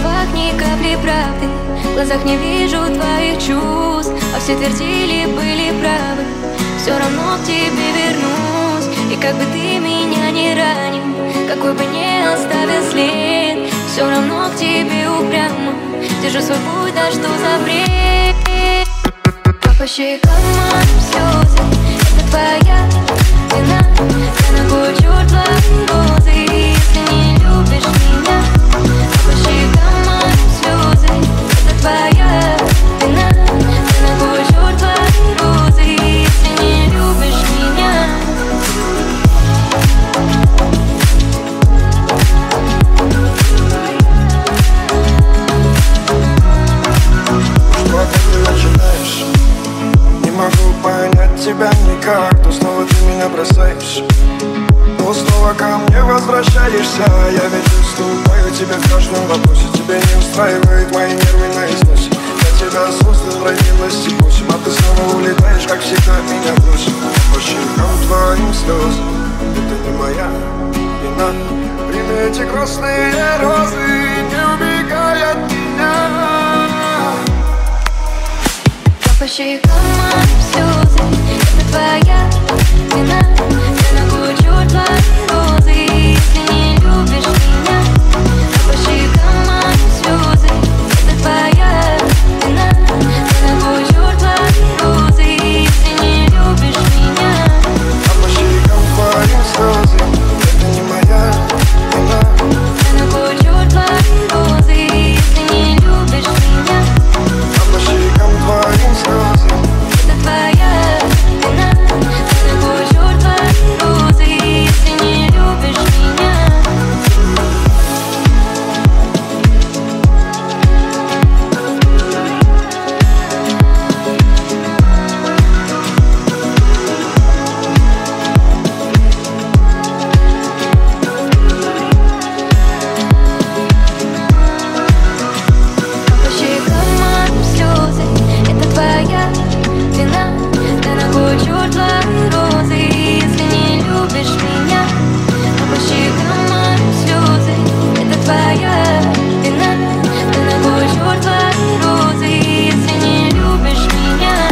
словах ни капли правды, в глазах не вижу твоих чувств, а все твердили, были правы. Все равно к тебе вернусь, и как бы ты меня не ранил, какой бы ни оставил след, все равно к тебе упрямо держу свой путь, да что за бред. По щекам моим слезы, это твоя вина. Я ногой черт твои розы, если не любишь меня. По щекам моим слезы, это твоя вина. Я ногой черт твои розы, если не любишь меня. Что ты начинаешь? Не могу понять тебя никак, то снова ты меня бросаешь, то снова ко мне возвращаешься. Я ведь уступаю тебе в каждом вопросе, тебя не устраивает мои нервы на износе. Я тебя создал, родилась и восемь, а ты снова улетаешь, как всегда меня бросил. По щекам твоим слезы, это не моя вина. Прими эти красные розы, не убегай от меня. По щекам моим слезы, это твоя вина. Я ногой черт твои розы, если не любишь меня. По щекам моим слезы, это твоя вина. Я ногой черт твои розы, если не любишь меня. По щекам твоим слезы, это не моя вина. Я ногой черт твои розы, если не любишь меня. По щекам твоим слезы, это твоя вина. Я ногой черт твои розы, если не любишь меня. По щекам моим слезы, это твоя вина. Я ногой черт твои розы, если не любишь меня. По щекам моим слезы, это твоя вина. Я ногой черт твои розы, если не любишь меня.